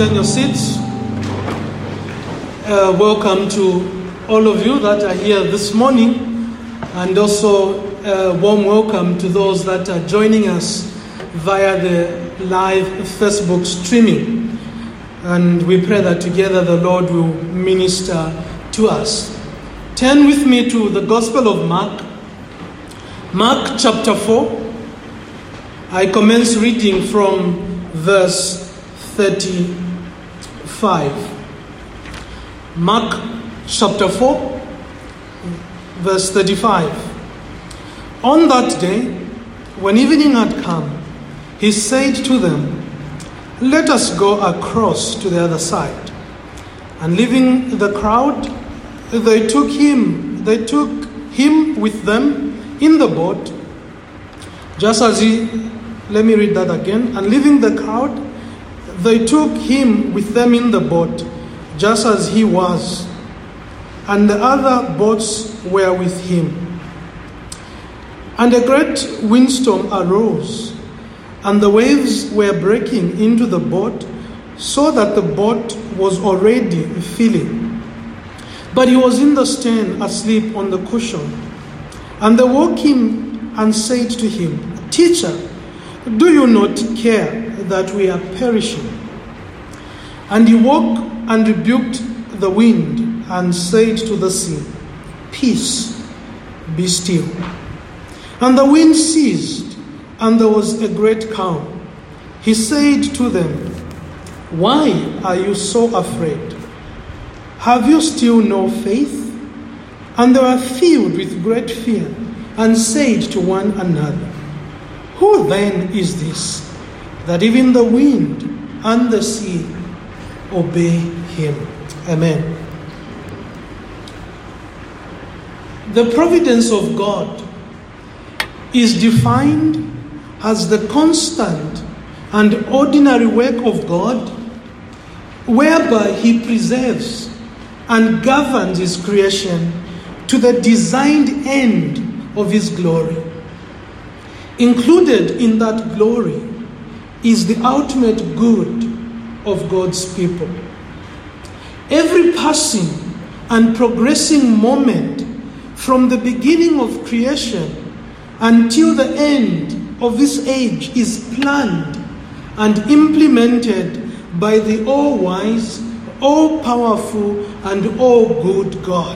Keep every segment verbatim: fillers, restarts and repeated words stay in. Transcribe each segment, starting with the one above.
turn your seats. Uh, welcome to all of you that are here this morning, and also a warm welcome to those that are joining us via the live Facebook streaming. And we pray that together the Lord will minister to us. Turn with me to the Gospel of Mark, Mark chapter four. I commence reading from verse thirty-five. Mark chapter four, verse thirty-five. On that day, when evening had come, he said to them, "Let us go across to the other side." And leaving the crowd, they took him, they took him with them in the boat, just as he, let me read that again. And leaving the crowd, they took him with them in the boat, just as he was, and the other boats were with him. And a great windstorm arose, and the waves were breaking into the boat, so that the boat was already filling. But he was in the stern, asleep on the cushion. And they woke him and said to him, "Teacher, do you not care that we are perishing?" And he woke and rebuked the wind and said to the sea, "Peace, be still." And the wind ceased, and there was a great calm. He said to them, "Why are you so afraid? Have you still no faith?" And they were filled with great fear and said to one another, "Who then is this, that even the wind and the sea obey him?" Amen. The providence of God is defined as the constant and ordinary work of God, whereby he preserves and governs his creation to the designed end of his glory. Included in that glory is the ultimate good of God's people. Every passing and progressing moment from the beginning of creation until the end of this age is planned and implemented by the all-wise, all-powerful, and all-good God.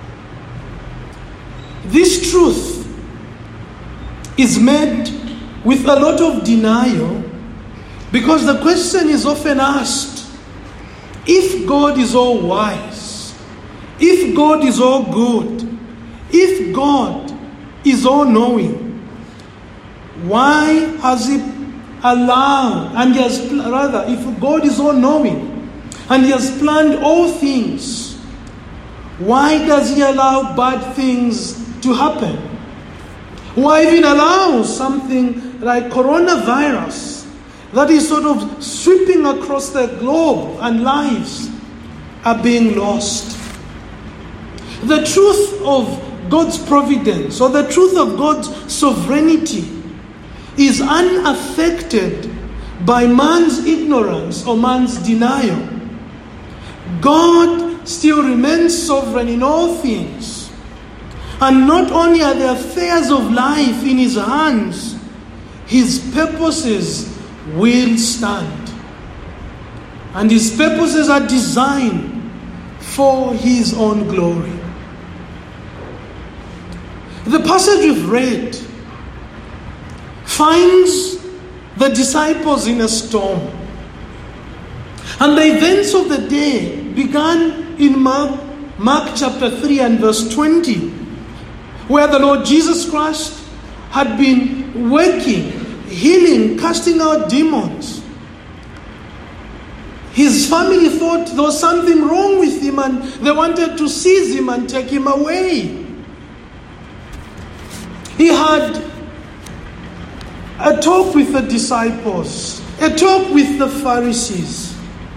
This truth is met with a lot of denial, because the question is often asked, if God is all wise, if God is all good, if God is all knowing, why has he allowed, and he has, rather, if God is all knowing and he has planned all things, why does he allow bad things to happen? Why even allow something like coronavirus that is sort of sweeping across the globe and lives are being lost? The truth of God's providence, or the truth of God's sovereignty, is unaffected by man's ignorance or man's denial. God still remains sovereign in all things. And not only are the affairs of life in his hands, his purposes will stand. And his purposes are designed for his own glory. The passage we've read finds the disciples in a storm. And the events of the day began in Mark, Mark chapter three and verse twenty, where the Lord Jesus Christ had been working, healing, casting out demons. His family thought there was something wrong with him, and they wanted to seize him and take him away. He had a talk with the disciples, a talk with the Pharisees.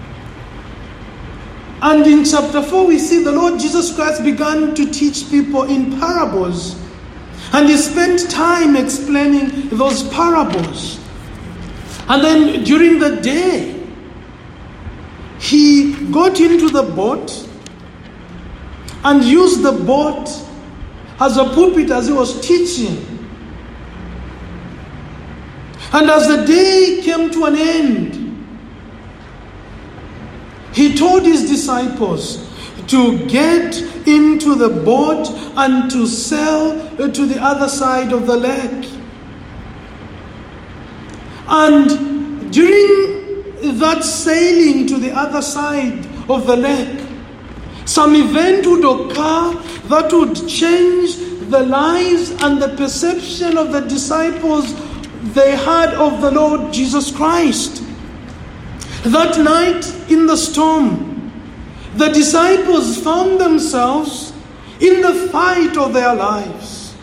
And in chapter four, we see the Lord Jesus Christ began to teach people in parables. And he spent time explaining those parables. And then during the day, he got into the boat and used the boat as a pulpit as he was teaching. And as the day came to an end, he told his disciples to get into the boat and to sail to the other side of the lake. And during that sailing to the other side of the lake, some event would occur that would change the lives and the perception of the disciples they had of the Lord Jesus Christ. That night in the storm, the disciples found themselves in the fight of their lives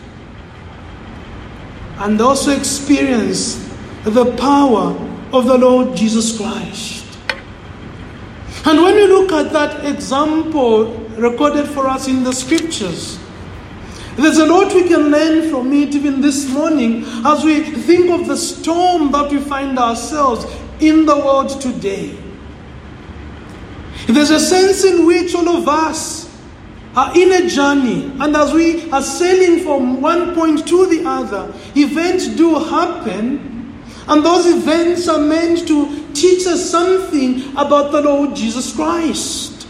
and also experienced the power of the Lord Jesus Christ. And when we look at that example recorded for us in the scriptures, there's a lot we can learn from it even this morning as we think of the storm that we find ourselves in the world today. There's a sense in which all of us are in a journey, and as we are sailing from one point to the other, events do happen, and those events are meant to teach us something about the Lord Jesus Christ.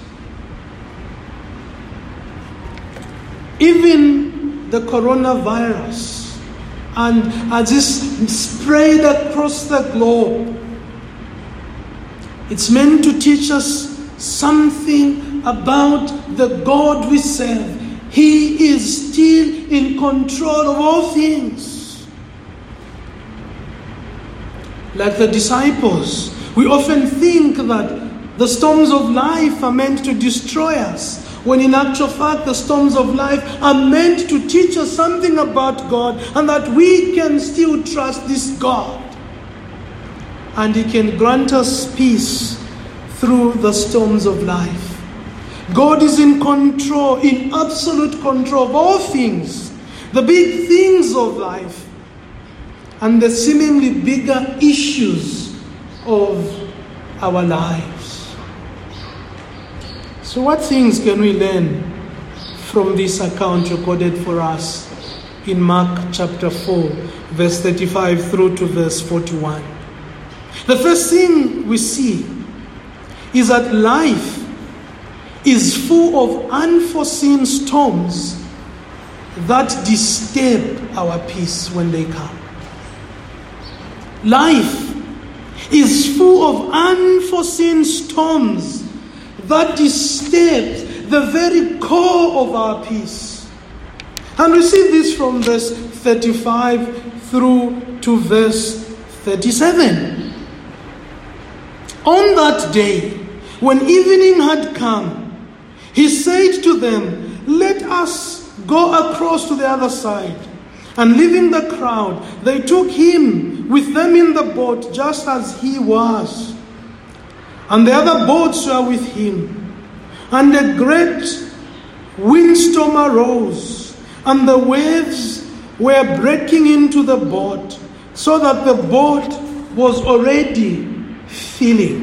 Even the coronavirus, and as it's spread across the globe, it's meant to teach us something about the God we serve. He is still in control of all things. Like the disciples, we often think that the storms of life are meant to destroy us, when in actual fact the storms of life are meant to teach us something about God, and that we can still trust this God. And He can grant us peace through the storms of life. God is in control, in absolute control of all things, the big things of life and the seemingly bigger issues of our lives. So what things can we learn from this account recorded for us in Mark chapter four, verse thirty-five through to verse forty-one? The first thing we see is that life is full of unforeseen storms that disturb our peace when they come. Life is full of unforeseen storms that disturb the very core of our peace. And we see this from verse thirty-five through to verse thirty-seven. On that day, when evening had come, he said to them, "Let us go across to the other side." And leaving the crowd, they took him with them in the boat, just as he was. And the other boats were with him. And a great windstorm arose, and the waves were breaking into the boat, so that the boat was already filling.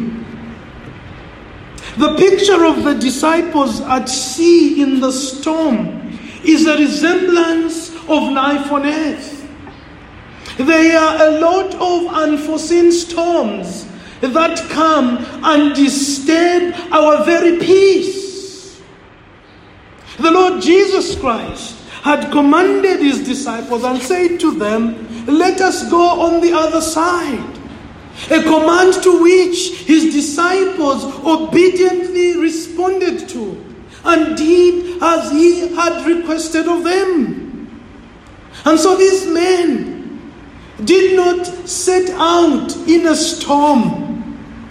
The picture of the disciples at sea in the storm is a resemblance of life on earth. There are a lot of unforeseen storms that come and disturb our very peace. The Lord Jesus Christ had commanded his disciples and said to them, "Let us go on the other side." A command to which his disciples obediently responded to and did as he had requested of them. And so these men did not set out in a storm.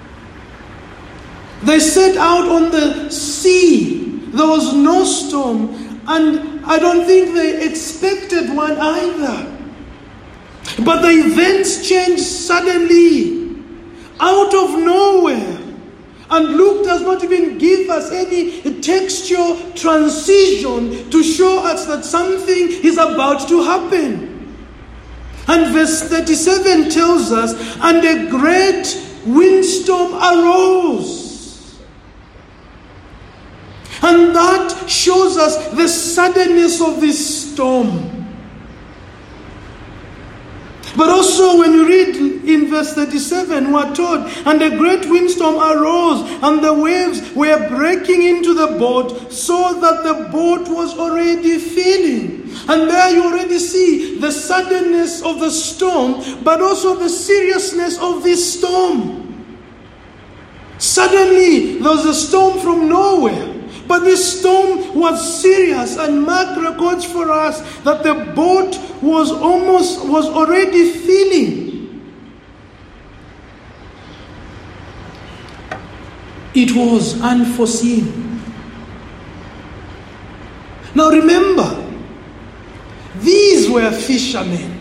They set out on the sea. There was no storm, and I don't think they expected one either. But the events changed suddenly, out of nowhere. And Luke does not even give us any textual transition to show us that something is about to happen. And verse thirty-seven tells us, "And a great windstorm arose." And that shows us the suddenness of this storm. But also when you read in verse thirty-seven, we are told, and a great windstorm arose, and the waves were breaking into the boat, so that the boat was already filling. And there you already see the suddenness of the storm, but also the seriousness of this storm. Suddenly, there was a storm from nowhere. But this storm was serious, and Mark records for us that the boat was almost, was already filling. It was unforeseen. Now remember, these were fishermen.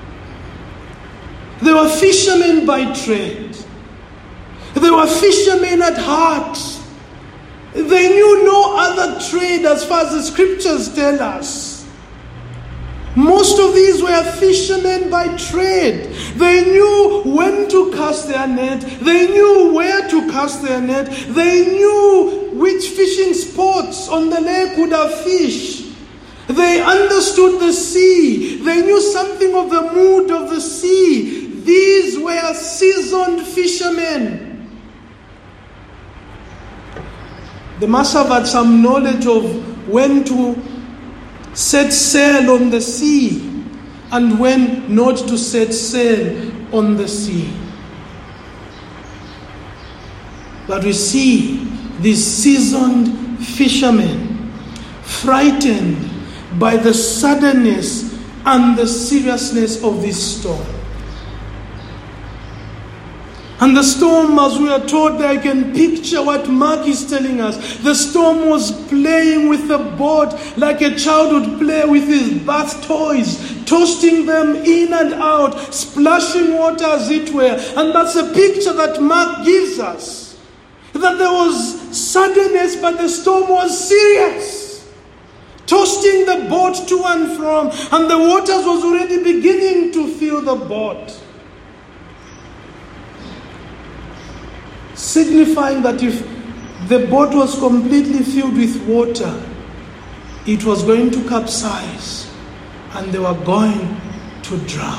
They were fishermen by trade. They were fishermen at heart. They knew no other trade as far as the scriptures tell us. Most of these were fishermen by trade. They knew when to cast their net. They knew where to cast their net. They knew which fishing spots on the lake would have fish. They understood the sea. They knew something of the mood of the sea. These were seasoned fishermen. They must have had some knowledge of when to set sail on the sea and when not to set sail on the sea. But we see these seasoned fishermen frightened by the suddenness and the seriousness of this storm. And the storm, as we are told, I can picture what Mark is telling us. The storm was playing with the boat like a child would play with his bath toys, tossing them in and out, splashing water as it were. And that's a picture that Mark gives us. That there was suddenness, but the storm was serious, tossing the boat to and from, and the waters was already beginning to fill the boat. Signifying that if the boat was completely filled with water, it was going to capsize and they were going to drown.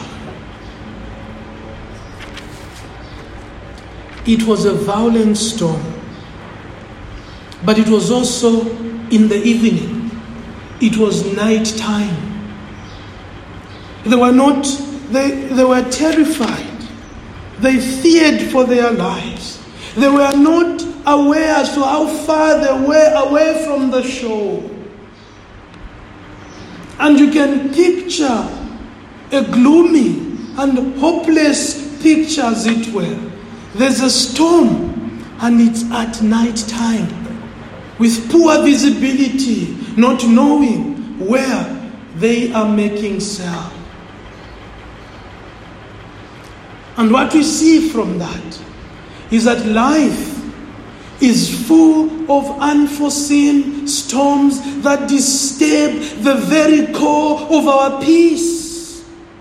It was a violent storm, but it was also in the evening. It was night time. They were not, they, they were terrified. They feared for their lives. They were not aware as to how far they were away from the shore. And you can picture a gloomy and hopeless picture, as it were. There's a storm and it's at night time with poor visibility, not knowing where they are making sail. And what we see from that is that life is full of unforeseen storms that disturb the very core of our peace.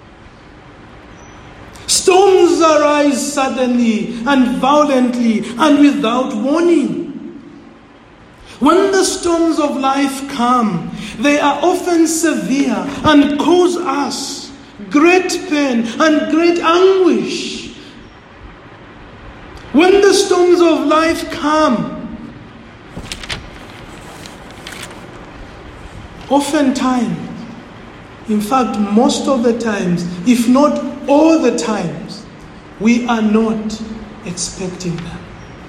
Storms arise suddenly and violently and without warning. When the storms of life come, they are often severe and cause us great pain and great anguish. When the storms of life come, oftentimes, in fact, most of the times, if not all the times, we are not expecting them.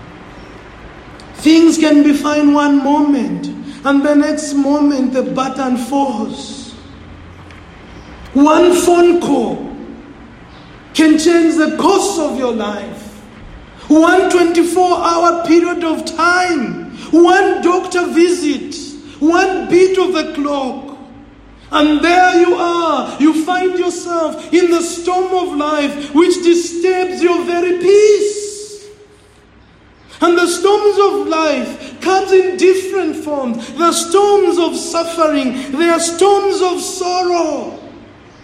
Things can be fine one moment, and the next moment the button falls. One phone call can change the course of your life. One twenty-four hour period of time, one doctor visit, one beat of the clock, and there you are. You find yourself in the storm of life which disturbs your very peace. And the storms of life comes in different forms. There are storms of suffering, there are storms of sorrow,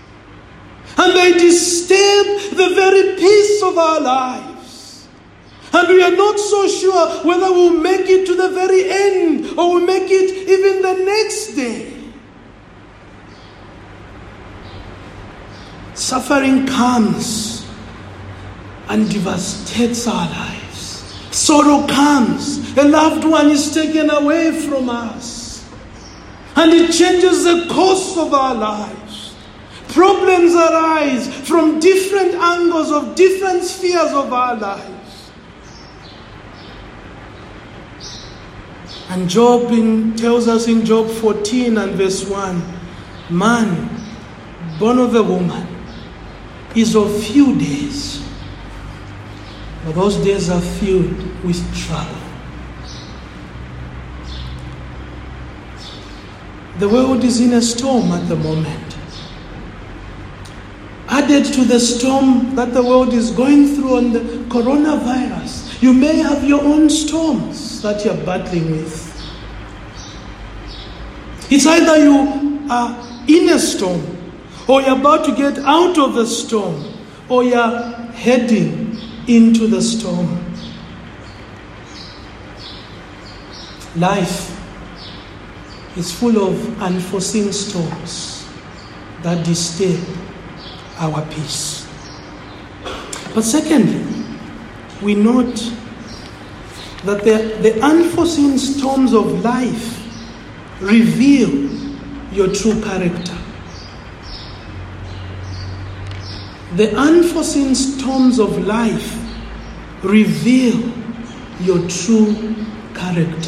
and they disturb the very peace of our lives. And we are not so sure whether we'll make it to the very end or we'll make it even the next day. Suffering comes and devastates our lives. Sorrow comes. A loved one is taken away from us. And it changes the course of our lives. Problems arise from different angles of different spheres of our lives. And Job in, tells us in Job fourteen and verse one, man born of a woman is of few days, but those days are filled with trouble. The world is in a storm at the moment. Added to the storm that the world is going through on the coronavirus, you may have your own storms that you're battling with. It's either you are in a storm, or you're about to get out of the storm, or you're heading into the storm. Life is full of unforeseen storms that disturb our peace. But secondly, we note that the, the unforeseen storms of life reveal your true character. The unforeseen storms of life reveal your true character.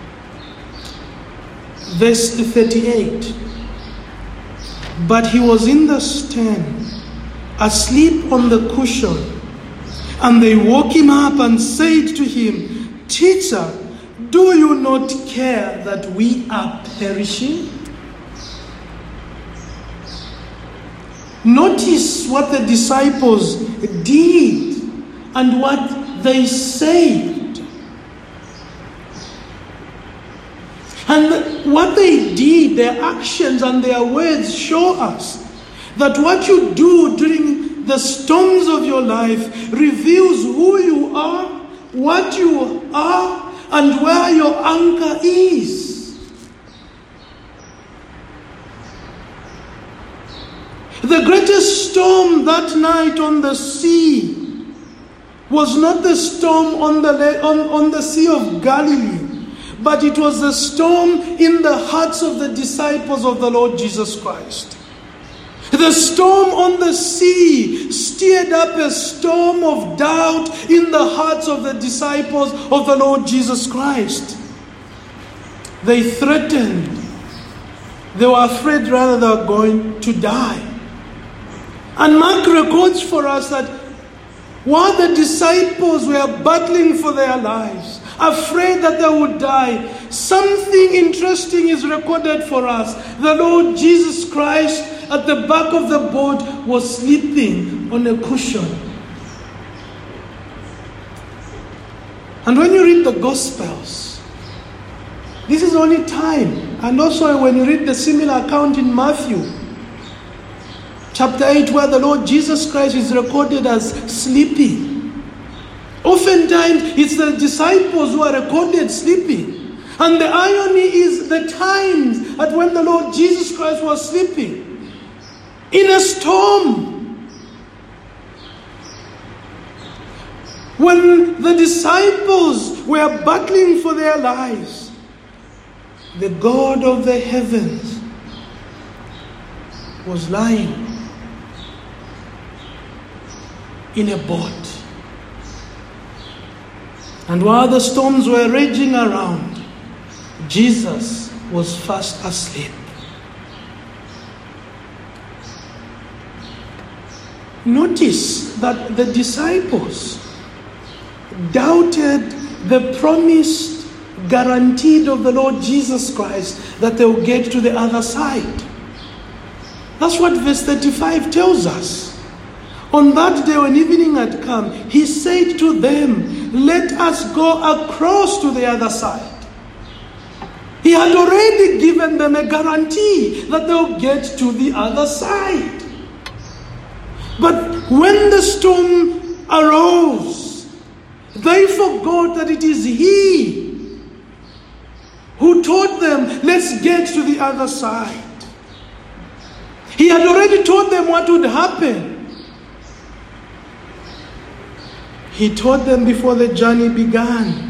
Verse thirty-eight. But he was in the stern, asleep on the cushion, and they woke him up and said to him, Teacher, do you not care that we are perishing? Notice what the disciples did and what they said. And what they did, their actions and their words show us that what you do during the storms of your life reveals who you are, what you are, and where your anchor is. The greatest storm that night on the sea was not the storm on the, on, on the Sea of Galilee, but it was the storm in the hearts of the disciples of the Lord Jesus Christ. The storm on the sea stirred up a storm of doubt in the hearts of the disciples of the Lord Jesus Christ. They threatened. They were afraid rather they were going to die. And Mark records for us that while the disciples were battling for their lives, afraid that they would die, something interesting is recorded for us. The Lord Jesus Christ at the back of the boat was sleeping on a cushion. And when you read the Gospels, this is the only time, and also when you read the similar account in Matthew, chapter eight, where the Lord Jesus Christ is recorded as sleeping. Oftentimes, it's the disciples who are recorded sleeping. And the irony is the times at when the Lord Jesus Christ was sleeping. In a storm. When the disciples were battling for their lives, the God of the heavens was lying in a boat. And while the storms were raging around, Jesus was fast asleep. Notice that the disciples doubted the promised, guaranteed of the Lord Jesus Christ that they will get to the other side. That's what verse thirty-five tells us. On that day when evening had come, he said to them, let us go across to the other side. He had already given them a guarantee that they'll get to the other side. But when the storm arose, They forgot that it is He who taught them, let's get to the other side. He had already told them what would happen. He taught them before the journey began.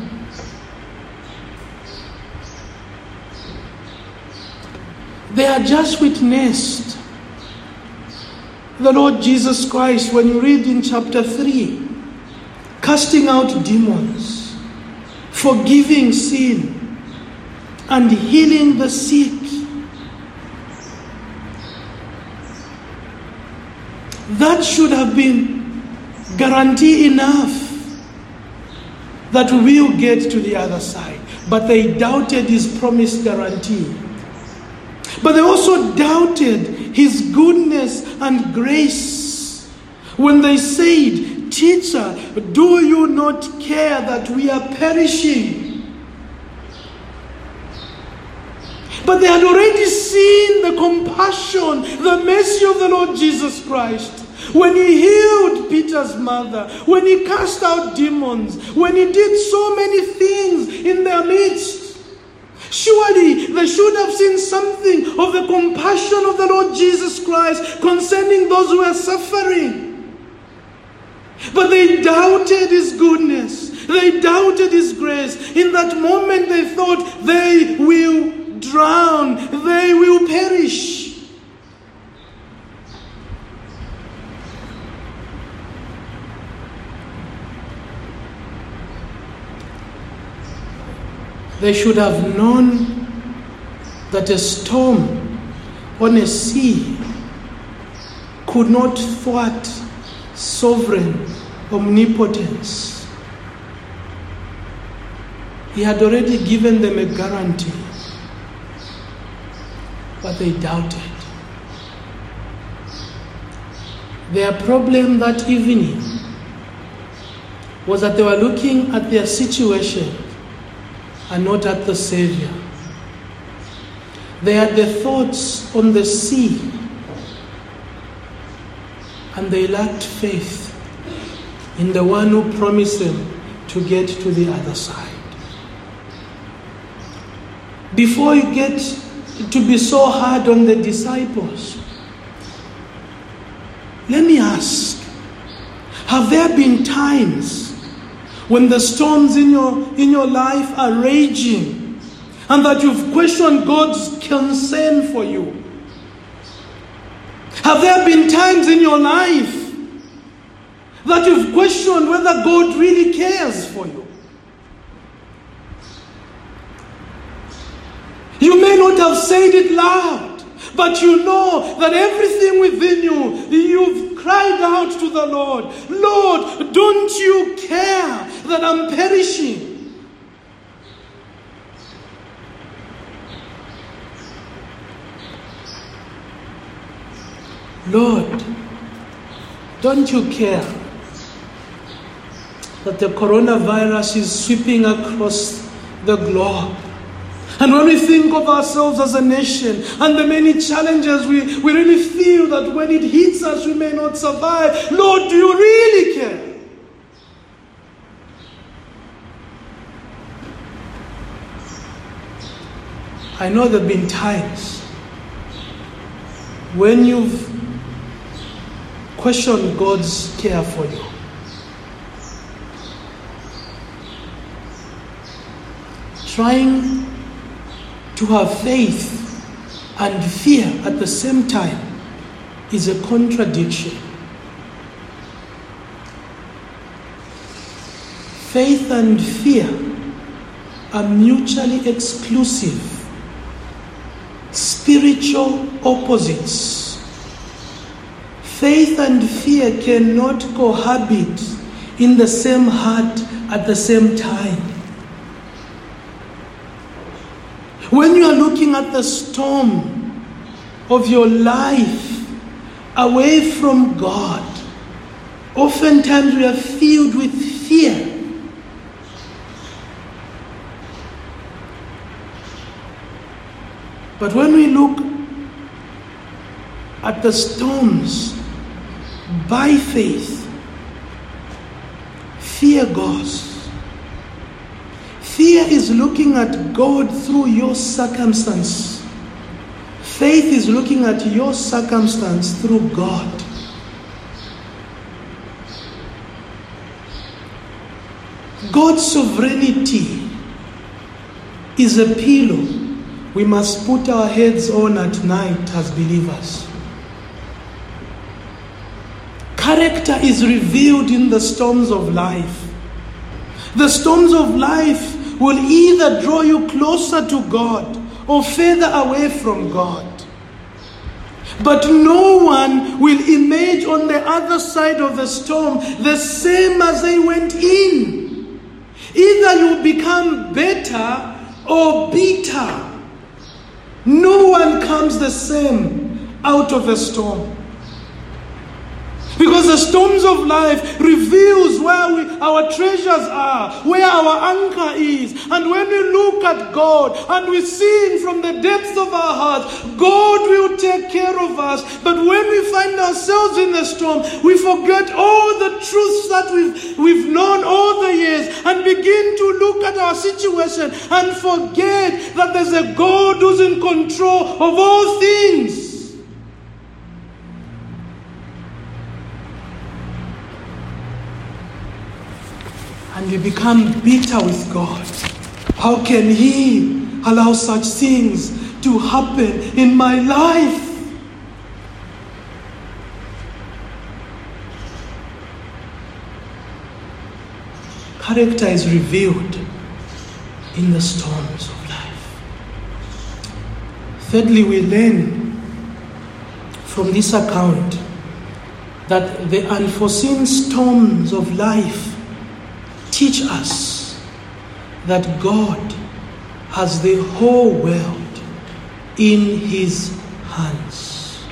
They had just witnessed the Lord Jesus Christ, when you read in chapter three, casting out demons, forgiving sin, and healing the sick. That should have been guarantee enough that we will get to the other side. But they doubted His promised guarantee. But they also doubted His goodness and grace when they said, Teacher, do you not care that we are perishing? But they had already seen the compassion, the mercy of the Lord Jesus Christ. When He healed Peter's mother, when He cast out demons, when He did so many things in their midst. Surely they should have seen something of the compassion of the Lord Jesus Christ concerning those who are suffering. But they doubted His goodness. They doubted His grace. In that moment they thought they will drown. They will perish. They should have known that a storm on a sea could not thwart sovereign omnipotence. He had already given them a guarantee, but they doubted. Their problem that evening was that they were looking at their situation and not at the Savior. They had their thoughts on the sea, and they lacked faith in the one who promised them to get to the other side. Before you get to be so hard on the disciples, let me ask, have there been times when the storms in your, in your life are raging and that you've questioned God's concern for you? Have there been times in your life that you've questioned whether God really cares for you? You may not have said it loud, but you know that everything within you, you've cried out to the Lord, Lord, don't you care that I'm perishing? Lord, don't you care that the coronavirus is sweeping across the globe? And when we think of ourselves as a nation and the many challenges, we, we really feel that when it hits us, we may not survive. Lord, do you really care? I know there have been times when you've questioned God's care for you. Trying to have faith and fear at the same time is a contradiction. Faith and fear are mutually exclusive, spiritual opposites. Faith and fear cannot cohabit in the same heart at the same time. When you are looking at the storm of your life away from God, oftentimes we are filled with fear. But when we look at the storms by faith, fear goes. Fear is looking at God through your circumstance. Faith is looking at your circumstance through God. God's sovereignty is a pillow we must put our heads on at night as believers. Character is revealed in the storms of life. The storms of life will either draw you closer to God or further away from God. But no one will emerge on the other side of the storm the same as they went in. Either you become better or bitter. No one comes the same out of a storm. Because the storms of life reveals where we, our treasures are, where our anchor is. And when we look at God and we see from the depths of our hearts, God will take care of us. But when we find ourselves in the storm, we forget all the truths that we've, we've known all the years and begin to look at our situation and forget that there's a God who's in control of all things. And we become bitter with God. How can He allow such things to happen in my life? Character is revealed in the storms of life. Thirdly, we learn from this account that the unforeseen storms of life teach us that God has the whole world in His hands.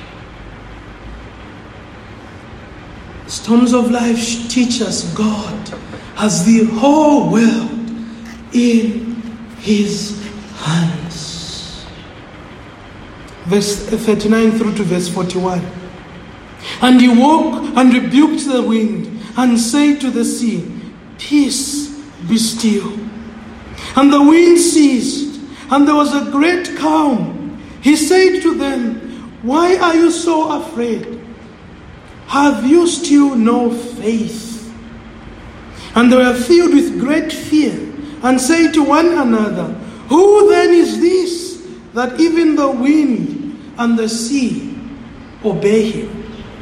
Storms of life teach us God has the whole world in His hands. Verse thirty-nine through to verse forty-one. And He woke and rebuked the wind and said to the sea, "Peace, be still." And the wind ceased, and there was a great calm. He said to them, "Why are you so afraid? Have you still no faith?" And they were filled with great fear, and said to one another, "Who then is this, that even the wind and the sea obey Him?"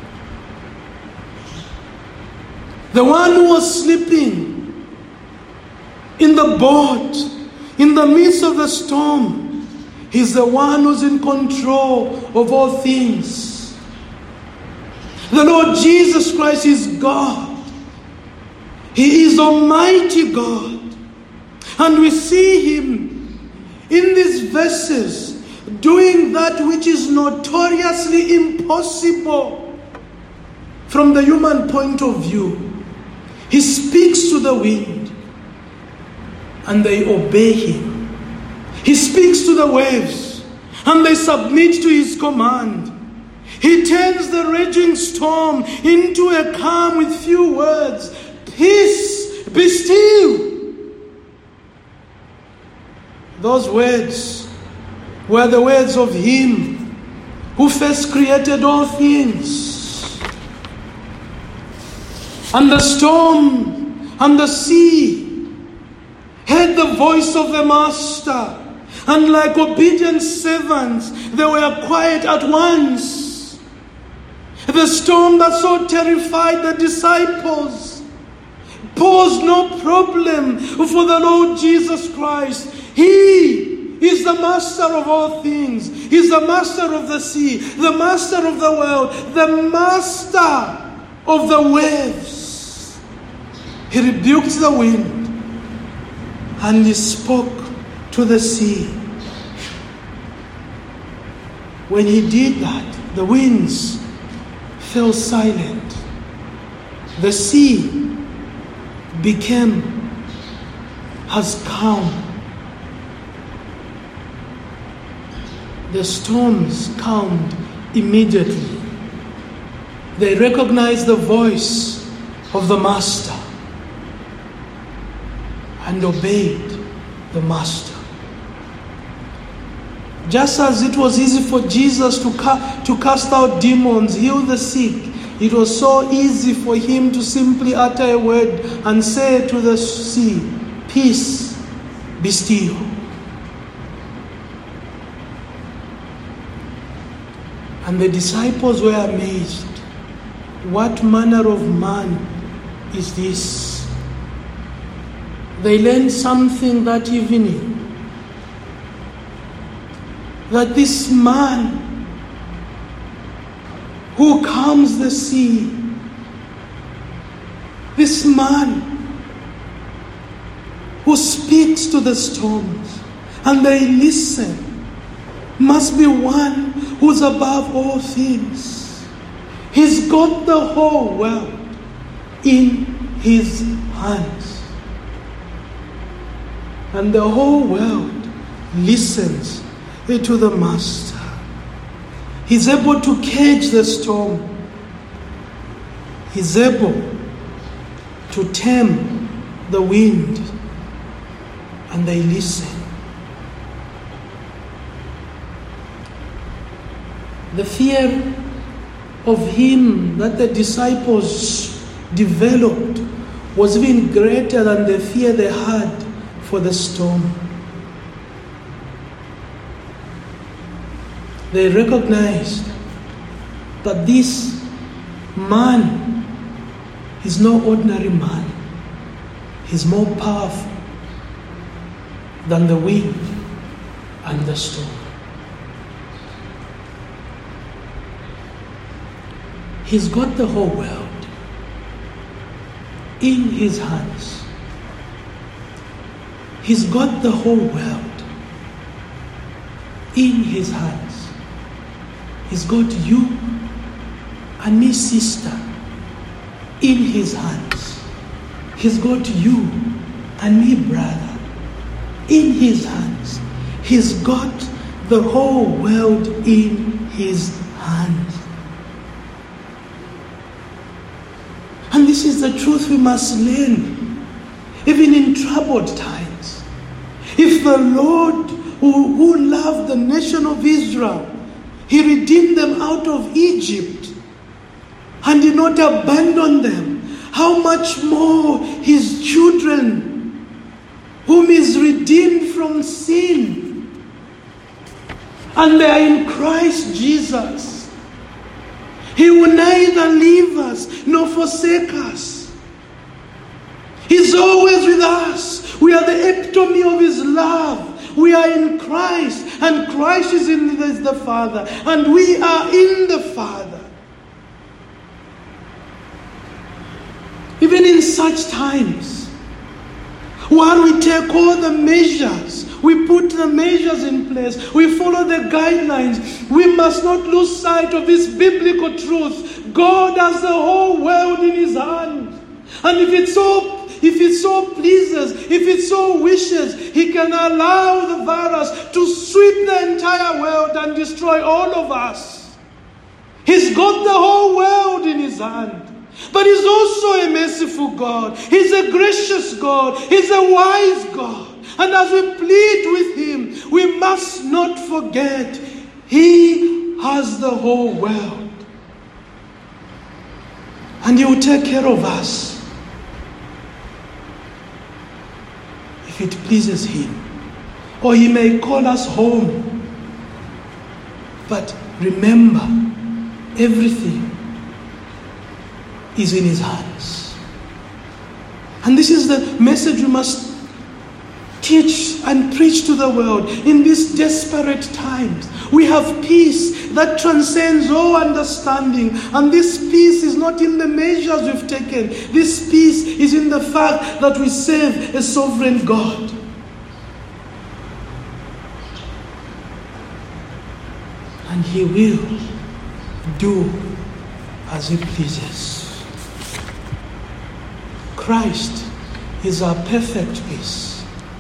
The one who was sleeping in the boat, in the midst of the storm, He's the one who's in control of all things. The Lord Jesus Christ is God. He is Almighty God. And we see Him in these verses doing that which is notoriously impossible from the human point of view. He speaks to the wind, and they obey Him. He speaks to the waves, and they submit to His command. He turns the raging storm into a calm with few words. "Peace, be still." Those words were the words of Him who first created all things. And the storm and the sea heard the voice of the Master, and like obedient servants, they were quiet at once. The storm that so terrified the disciples posed no problem for the Lord Jesus Christ. He is the Master of all things. He's the Master of the sea, the Master of the world, the Master of the waves. He rebuked the wind and He spoke to the sea. When He did that, the winds fell silent. The sea became as calm. The storms calmed immediately. They recognized the voice of the Master and obeyed the Master. Just as it was easy for Jesus to, ca- to cast out demons, heal the sick, it was so easy for him to simply utter a word and say to the sea, "Peace, be still." And the disciples were amazed. What manner of man is this? They learned something that evening. That this man who calms the sea, this man who speaks to the storms and they listen, must be one who's above all things. He's got the whole world in his hands. And the whole world listens to the Master. He's able to cage the storm. He's able to tame the wind. And they listen. The fear of him that the disciples developed was even greater than the fear they had for the storm. They recognized that this man is no ordinary man. He's more powerful than the wind and the storm. He's got the whole world in his hands. He's got the whole world in his hands. He's got you and me, sister, in his hands. He's got you and me, brother, in his hands. He's got the whole world in his hands. And this is the truth we must learn, even in troubled times. If the Lord who, who loved the nation of Israel, He redeemed them out of Egypt and did not abandon them, how much more His children, whom He's redeemed from sin, and they are in Christ Jesus. He will neither leave us nor forsake us. He's always with us. We are the epitome of His love. We are in Christ, and Christ is in the, the Father, and we are in the Father. Even in such times, while we take all the measures, we put the measures in place, we follow the guidelines, we must not lose sight of this biblical truth. God has the whole world in His hand. And if it's so If it so pleases, if it so wishes, He can allow the virus to sweep the entire world and destroy all of us. He's got the whole world in His hand. But He's also a merciful God. He's a gracious God. He's a wise God. And as we plead with Him, we must not forget He has the whole world. And He will take care of us. If it pleases Him, or He may call us home. But remember, everything is in His hands. And this is the message we must teach and preach to the world in these desperate times. We have peace that transcends all understanding. And this peace is not in the measures we've taken. This peace is in the fact that we serve a sovereign God. And He will do as He pleases. Christ is our perfect peace.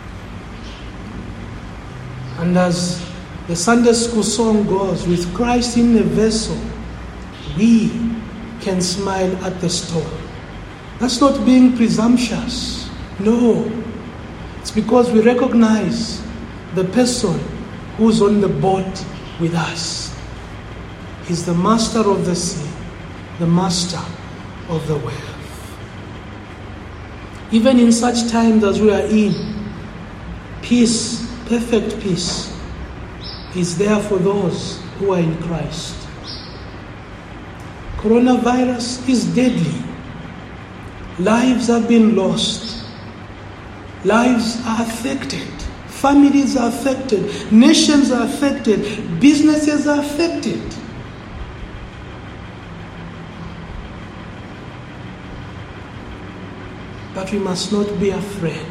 And as the Sunday school song goes, with Christ in the vessel, we can smile at the storm. That's not being presumptuous. No. It's because we recognize the person who's on the boat with us. He's the master of the sea, the master of the wave. Even in such times as we are in, peace, perfect peace, is there for those who are in Christ. Coronavirus is deadly. Lives have been lost. Lives are affected. Families are affected. Nations are affected. Businesses are affected. But we must not be afraid.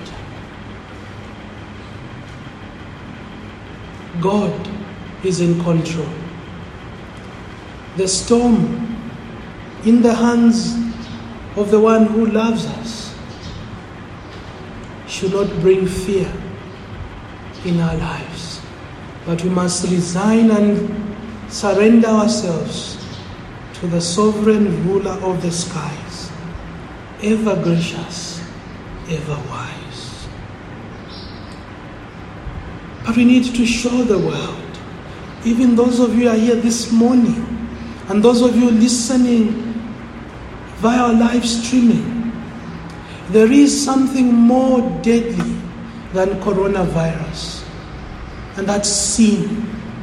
God is in control. The storm in the hands of the one who loves us should not bring fear in our lives. But we must resign and surrender ourselves to the sovereign ruler of the skies, ever gracious, ever wise. But we need to show the world, even those of you who are here this morning, and those of you listening via live streaming, there is something more deadly than coronavirus, and that's sin.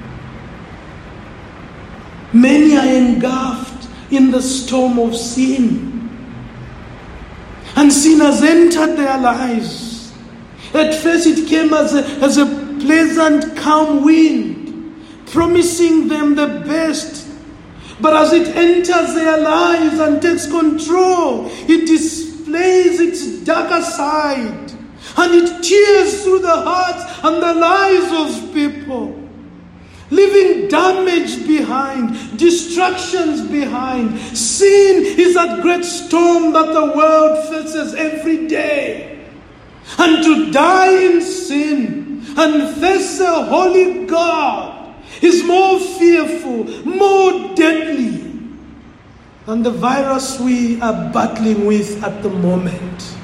Many are engulfed in the storm of sin, and sin has entered their lives. At first it came as a, as a pleasant, calm wind, promising them the best. But as it enters their lives and takes control, it displays its darker side, and it tears through the hearts and the lives of people, leaving damage behind, destructions behind. Sin is that great storm that the world faces every day. And to die in sin and face a holy God is more fearful, more deadly than the virus we are battling with at the moment.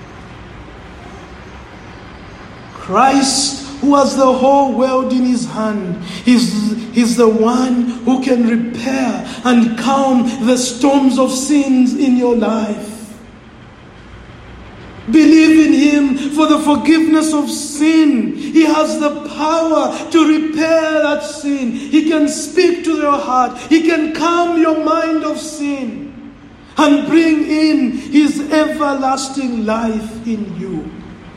Christ, who has the whole world in his hand, is, is the one who can repair and calm the storms of sins in your life. Believe in him for the forgiveness of sin. He has the power to repair that sin. He can speak to your heart. He can calm your mind of sin and bring in his everlasting life in you.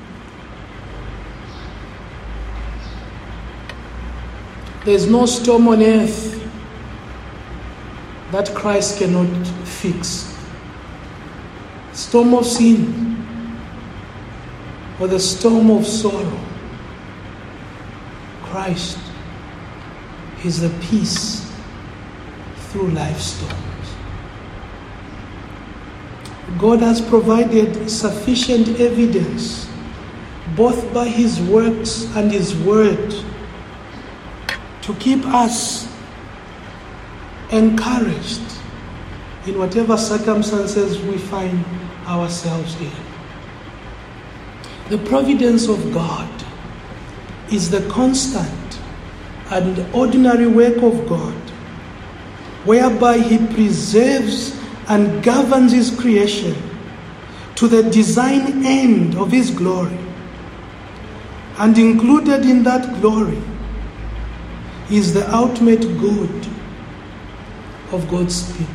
There's no storm on earth that Christ cannot fix. Storm of sin, or the storm of sorrow, Christ is the peace through life's storms. God has provided sufficient evidence, both by his works and his word, to keep us encouraged in whatever circumstances we find ourselves in. The providence of God is the constant and ordinary work of God, whereby he preserves and governs his creation to the design end of his glory. And included in that glory is the ultimate good of God's people.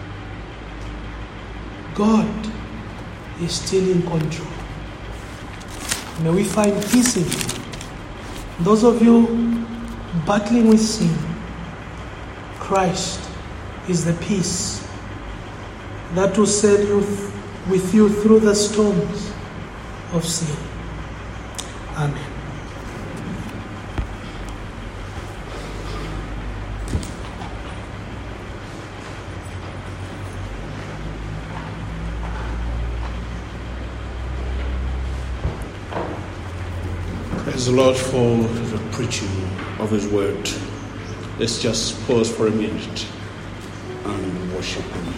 God is still in control. May we find peace in him. Those of you battling with sin, Christ is the peace that will sail you th- with you through the storms of sin. Amen. Praise the Lord for the preaching of his word. Let's just pause for a minute and worship him.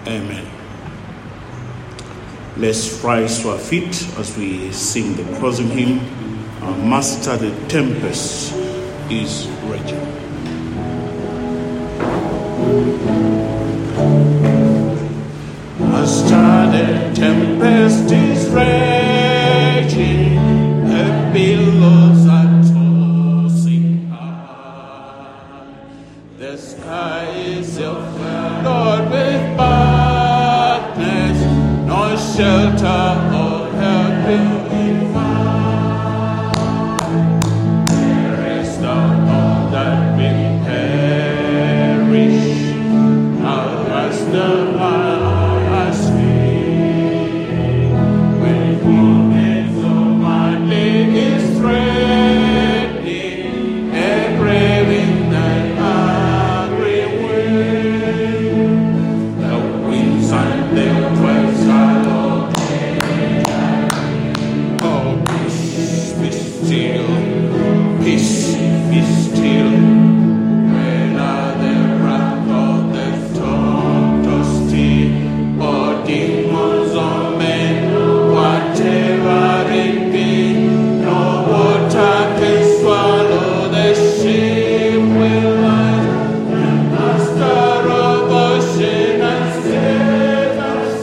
Amen. Let's rise to our feet as we sing the closing hymn. Our Master, the tempest is raging. Master, the tempest is raging, the billows are tossing high. The sky is overflowed with darkness, no shelter or help in find. There is no hope that we perish, now as the last day. When goodness of my day is threatening, and braving that angry wind, the winds and the waves are oh, peace be still, peace be still. When are the wrath of the storm tossed, or demons or men, whatever it be, no water can swallow the ship will lie. The Master of ocean and set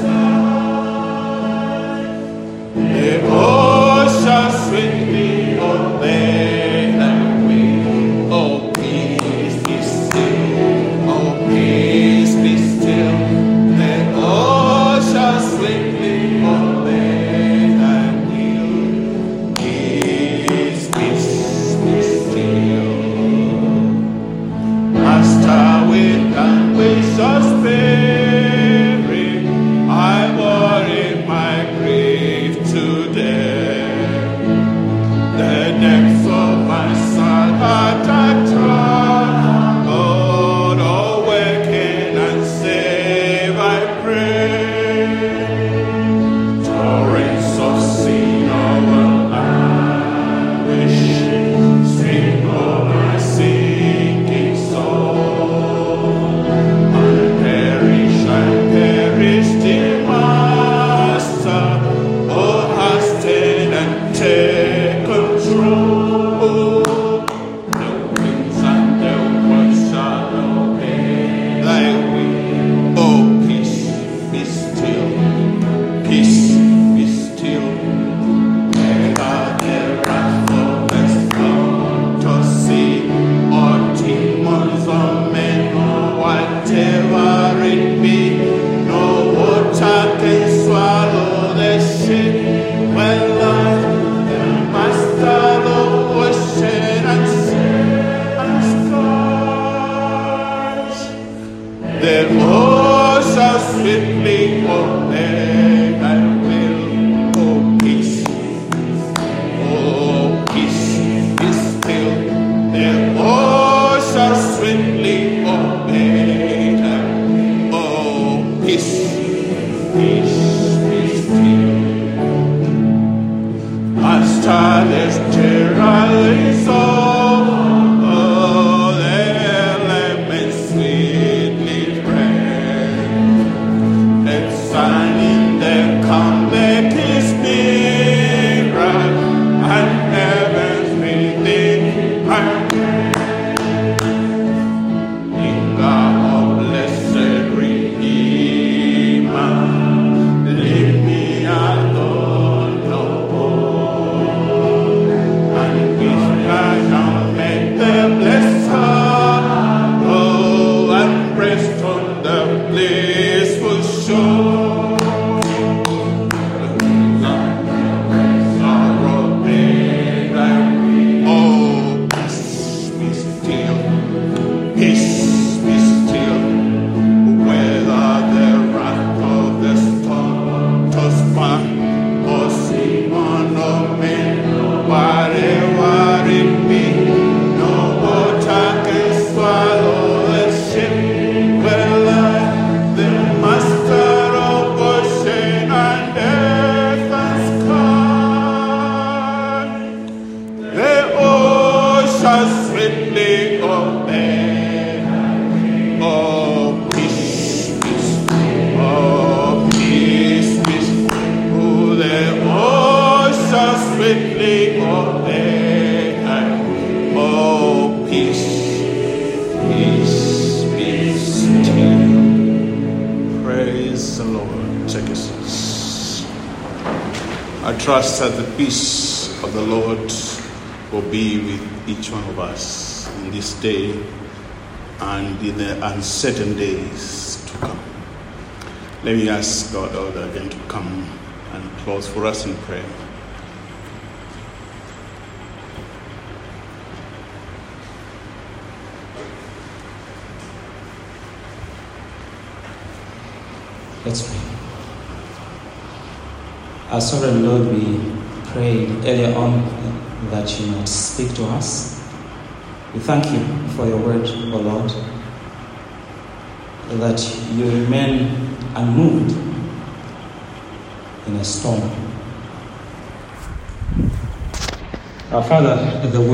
aside. The ocean swiftly obey thy will. Oh, peace be still. Oh, peace be still. The ocean swiftly obey thy will. Peace, peace be still. Master, with anguish of spirit, I worry my grief today. The depths of my sad heart I troubled, awaken and save, I pray. Torrents of sin over anguish, stream over my sinking soul. I perish, I perish, dear Master. Oh, hasten and take control. The winds and the waves shall obey thy will. Oh, peace be still, peace be still. Whether the wrath of the storm to sea, or demons or men, or whatever it be, no water can swallow the ship. Well, I, the Master of ocean and sea and skies, the ocean swiftly obey thy will. Oh, peace, oh, peace be still. The ocean swiftly obey thy will. Oh, peace, peace be still. Master, this terror is all, the elements sweetly pray. It's sun in the trust that the peace of the Lord will be with each one of us in this day and in the uncertain days to come. Let me ask God Elder again to come and close for us in prayer. Let's pray. Our sovereign Lord, we prayed earlier on that you might speak to us. We thank you for your word, O Lord, that you remain unmoved in a storm. Our Father, the